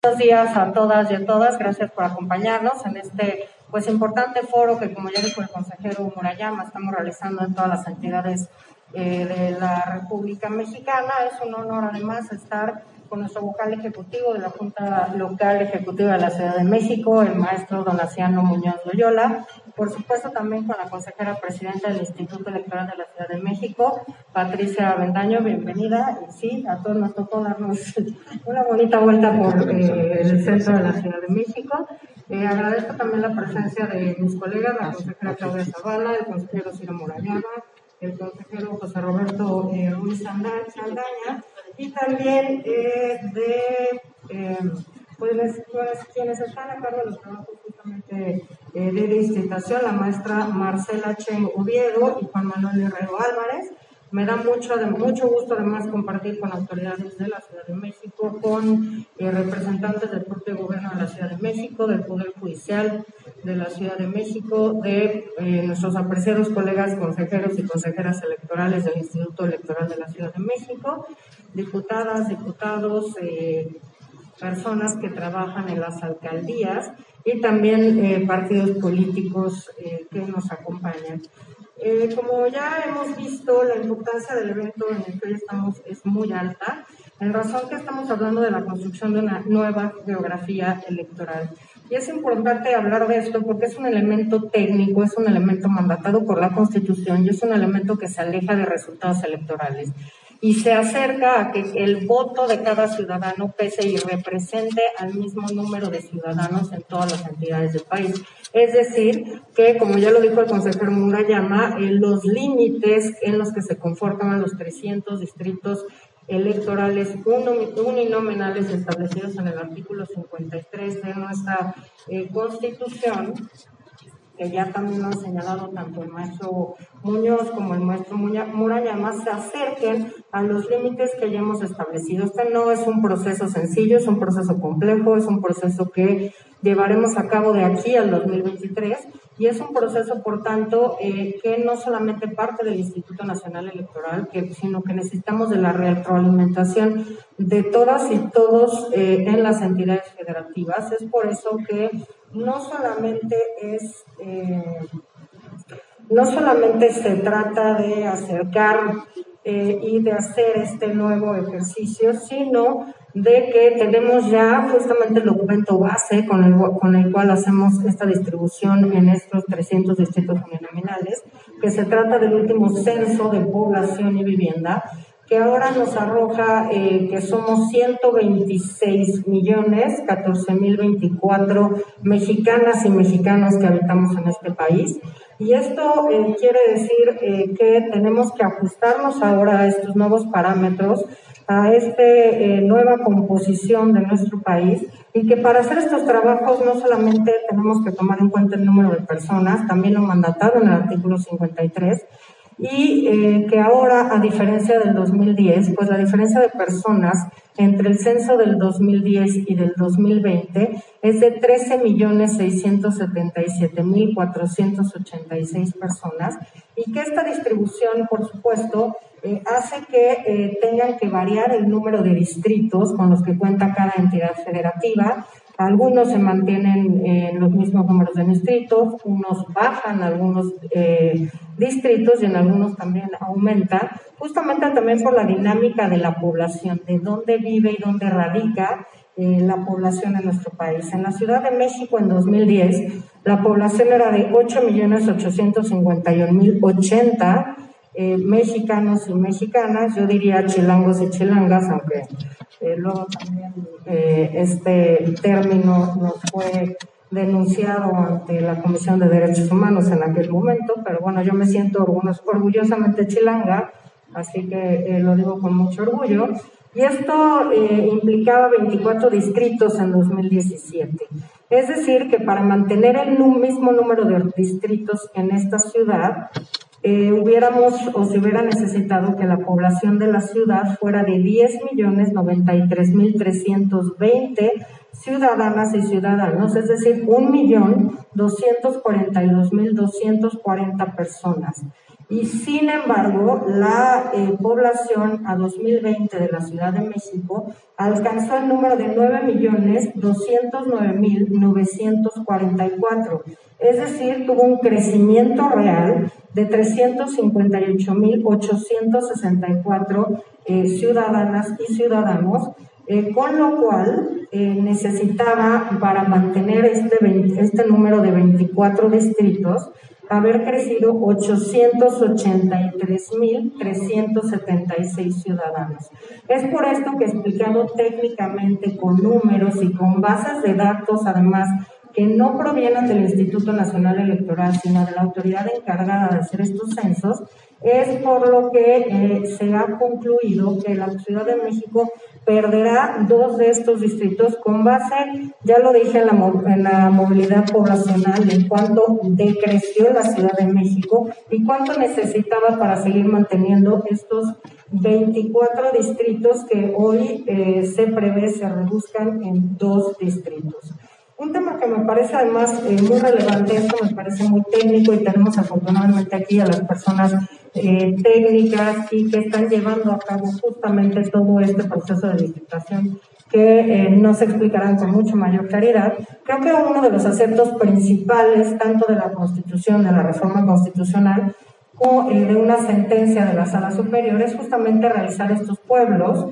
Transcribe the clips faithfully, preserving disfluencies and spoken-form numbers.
Buenos días a todas y a todas, gracias por acompañarnos en este pues importante foro que, como ya dijo el consejero Murayama, estamos realizando en todas las entidades eh, de la República Mexicana. Es un honor además estar con nuestro vocal ejecutivo de la Junta Local Ejecutiva de la Ciudad de México, el maestro Donaciano Muñoz Loyola, por supuesto también con la consejera presidenta del Instituto Electoral de la Ciudad de México, Patricia Avendaño, bienvenida. Y sí, a todos nos tocó darnos una bonita vuelta por eh, el centro de la Ciudad de México. Eh, agradezco también la presencia de mis colegas, la consejera Claudia Zavala, el consejero Ciro Murayama, el consejero José Roberto eh, Ruiz Saldaña, y también eh, de eh, pues, pues, quienes están a cargo de los trabajos justamente eh, de distritación, la maestra Marcela Chen Oviedo y Juan Manuel Herrero Álvarez. Me da mucho, de, mucho gusto además compartir con autoridades de la Ciudad de México, con eh, representantes del propio gobierno de la Ciudad de México, del Poder Judicial de la Ciudad de México, de eh, nuestros apreciados colegas consejeros y consejeras electorales del Instituto Electoral de la Ciudad de México, diputadas, diputados, eh, personas que trabajan en las alcaldías y también eh, partidos políticos eh, que nos acompañan. Eh, como ya hemos visto, la importancia del evento en el que hoy estamos es muy alta, en razón que estamos hablando de la construcción de una nueva geografía electoral. Y es importante hablar de esto porque es un elemento técnico, es un elemento mandatado por la Constitución y es un elemento que se aleja de resultados electorales y se acerca a que el voto de cada ciudadano pese y represente al mismo número de ciudadanos en todas las entidades del país. Es decir, que como ya lo dijo el consejero Murayama, eh, los límites en los que se conforman los trescientos distritos electorales uninominales establecidos en el artículo cincuenta y tres de nuestra eh, Constitución, que ya también lo han señalado tanto el maestro Muñoz como el maestro Murayama, se acerquen a los límites que ya hemos establecido. Este no es un proceso sencillo, es un proceso complejo, es un proceso que llevaremos a cabo de aquí al dos mil veintitrés y es un proceso, por tanto, eh, que no solamente parte del Instituto Nacional Electoral, que, sino que necesitamos de la retroalimentación de todas y todos eh, en las entidades federativas. Es por eso que no solamente es eh, no solamente se trata de acercar eh, y de hacer este nuevo ejercicio, sino de que tenemos ya justamente el documento base con el, con el cual hacemos esta distribución en estos trescientos distritos uninominales, que se trata del último censo de población y vivienda, que ahora nos arroja eh, que somos ciento veintiséis millones catorce mil veinticuatro mexicanas y mexicanos que habitamos en este país. Y esto eh, quiere decir eh, que tenemos que ajustarnos ahora a estos nuevos parámetros, a esta eh, nueva composición de nuestro país, y que para hacer estos trabajos no solamente tenemos que tomar en cuenta el número de personas, también lo mandatado en el artículo cincuenta y tres, y eh, que ahora, a diferencia del dos mil diez, pues la diferencia de personas entre el censo del dos mil diez y del dos mil veinte es de trece millones seiscientos setenta y siete mil cuatrocientos ochenta y seis personas, y que esta distribución, por supuesto, eh, hace que eh, tengan que variar el número de distritos con los que cuenta cada entidad federativa. Algunos se mantienen en los mismos números de distritos, unos bajan algunos eh, distritos y en algunos también aumentan, justamente también por la dinámica de la población, de dónde vive y dónde radica eh, la población en nuestro país. En la Ciudad de México en dos mil diez la población era de ocho millones ochocientos cincuenta y un mil ochenta eh, mexicanos y mexicanas, yo diría chilangos y chilangas, aunque Eh, luego también eh, este término nos fue denunciado ante la Comisión de Derechos Humanos en aquel momento, pero bueno, yo me siento orgullosamente chilanga, así que eh, lo digo con mucho orgullo. Y esto eh, implicaba veinticuatro distritos en dos mil diecisiete. Es decir, que para mantener el mismo número de distritos en esta ciudad, Eh, hubiéramos o se hubiera necesitado que la población de la ciudad fuera de diez millones noventa y tres mil trescientos veinte ciudadanas y ciudadanos, es decir, un millón doscientos cuarenta y dos mil doscientos cuarenta personas. Y sin embargo, la eh, población a dos mil veinte de la Ciudad de México alcanzó el número de nueve millones doscientos nueve mil novecientos cuarenta y cuatro, es decir, tuvo un crecimiento real de trescientos cincuenta y ocho mil ochocientos sesenta y cuatro eh, ciudadanas y ciudadanos, eh, con lo cual eh, necesitaba, para mantener este, veinte, este número de veinticuatro distritos, haber crecido ochocientos ochenta y tres mil trescientos setenta y seis ciudadanos. Es por esto que, explicado técnicamente con números y con bases de datos, además, que no provienen del Instituto Nacional Electoral, sino de la autoridad encargada de hacer estos censos, es por lo que eh, se ha concluido que la Ciudad de México perderá dos de estos distritos con base, ya lo dije, en la, en la movilidad poblacional, en cuánto decreció la Ciudad de México y cuánto necesitaba para seguir manteniendo estos veinticuatro distritos que hoy eh, se prevé se reduzcan en dos distritos. Un tema que me parece además eh, muy relevante, esto me parece muy técnico y tenemos afortunadamente aquí a las personas eh, técnicas y que están llevando a cabo justamente todo este proceso de distritación que eh, nos explicarán con mucho mayor claridad. Creo que uno de los aceptos principales, tanto de la Constitución, de la reforma constitucional, o eh, de una sentencia de la Sala Superior, es justamente realizar estos pueblos,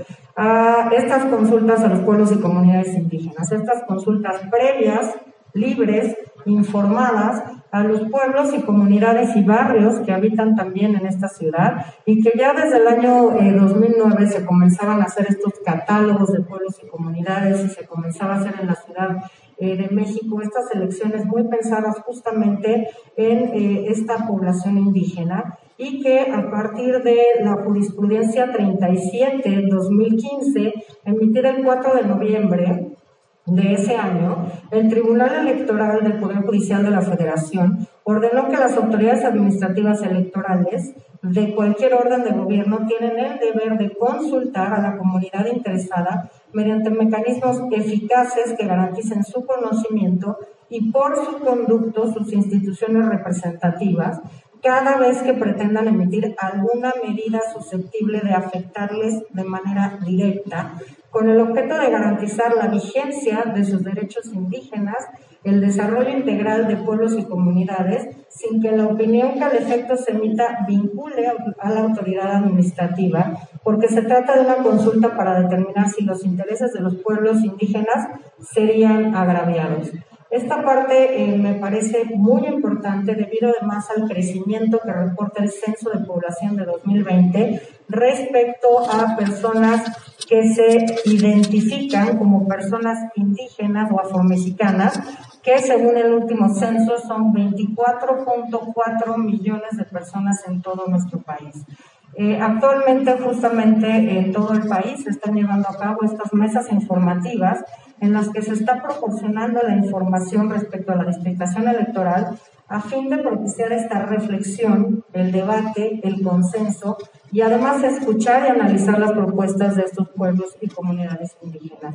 a estas consultas a los pueblos y comunidades indígenas, estas consultas previas, libres, informadas a los pueblos y comunidades y barrios que habitan también en esta ciudad y que ya desde el año eh, dos mil nueve se comenzaban a hacer estos catálogos de pueblos y comunidades y se comenzaba a hacer en la Ciudad eh, de México estas elecciones muy pensadas justamente en eh, esta población indígena, y que a partir de la jurisprudencia treinta y siete del dos mil quince, emitida el cuatro de noviembre de ese año, el Tribunal Electoral del Poder Judicial de la Federación ordenó que las autoridades administrativas electorales de cualquier orden de gobierno tienen el deber de consultar a la comunidad interesada mediante mecanismos eficaces que garanticen su conocimiento y por su conducto sus instituciones representativas, cada vez que pretendan emitir alguna medida susceptible de afectarles de manera directa, con el objeto de garantizar la vigencia de sus derechos indígenas, el desarrollo integral de pueblos y comunidades, sin que la opinión que al efecto se emita vincule a la autoridad administrativa, porque se trata de una consulta para determinar si los intereses de los pueblos indígenas serían agraviados. Esta parte eh, me parece muy importante debido además al crecimiento que reporta el Censo de Población de dos mil veinte respecto a personas que se identifican como personas indígenas o afromexicanas, que según el último censo son veinticuatro punto cuatro millones de personas en todo nuestro país. Eh, actualmente, justamente en todo el país se están llevando a cabo estas mesas informativas en las que se está proporcionando la información respecto a la distritación electoral a fin de propiciar esta reflexión, el debate, el consenso y además escuchar y analizar las propuestas de estos pueblos y comunidades indígenas.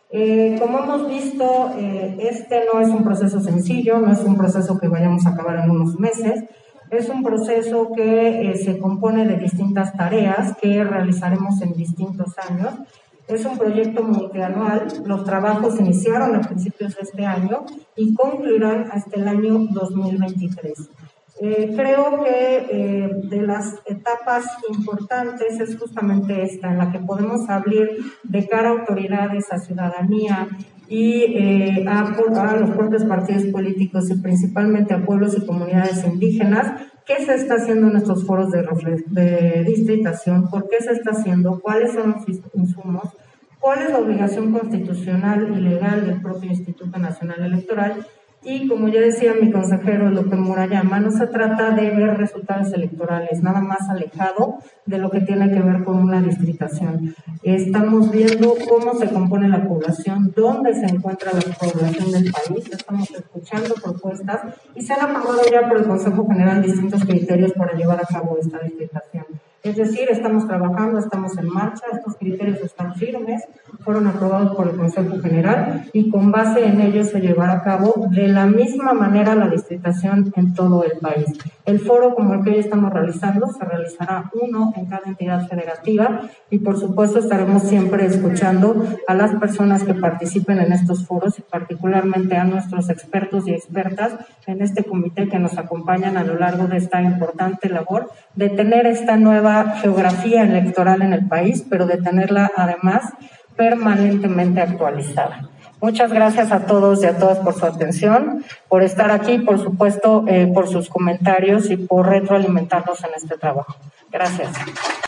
Eh, como hemos visto, eh, este no es un proceso sencillo, no es un proceso que vayamos a acabar en unos meses. Es un proceso que eh, se compone de distintas tareas que realizaremos en distintos años. Es un proyecto multianual. Los trabajos iniciaron a principios de este año y concluirán hasta el año dos mil veintitrés. Eh, creo que eh, de las etapas importantes es justamente esta, en la que podemos hablar de cara a autoridades, a ciudadanía y eh, a, a los propios partidos políticos y principalmente a pueblos y comunidades indígenas. ¿Qué se está haciendo en estos foros de, de distritación? ¿Por qué se está haciendo? ¿Cuáles son los insumos? ¿Cuál es la obligación constitucional y legal del propio Instituto Nacional Electoral? Y como ya decía mi consejero López Murayama, no se trata de ver resultados electorales, nada más alejado de lo que tiene que ver con una distritación. Estamos viendo cómo se compone la población, dónde se encuentra la población del país, estamos escuchando propuestas y se han aprobado ya por el Consejo General distintos criterios para llevar a cabo esta distritación. Es decir, estamos trabajando, estamos en marcha, estos criterios están firmes, fueron aprobados por el Consejo General y con base en ellos se llevará a cabo de la misma manera la distritación en todo el país. El foro como el que hoy estamos realizando se realizará uno en cada entidad federativa y por supuesto estaremos siempre escuchando a las personas que participen en estos foros y particularmente a nuestros expertos y expertas en este comité que nos acompañan a lo largo de esta importante labor de tener esta nueva geografía electoral en el país, pero de tenerla además permanentemente actualizada. Muchas gracias a todos y a todas por su atención, por estar aquí, por supuesto, eh, por sus comentarios y por retroalimentarnos en este trabajo. Gracias.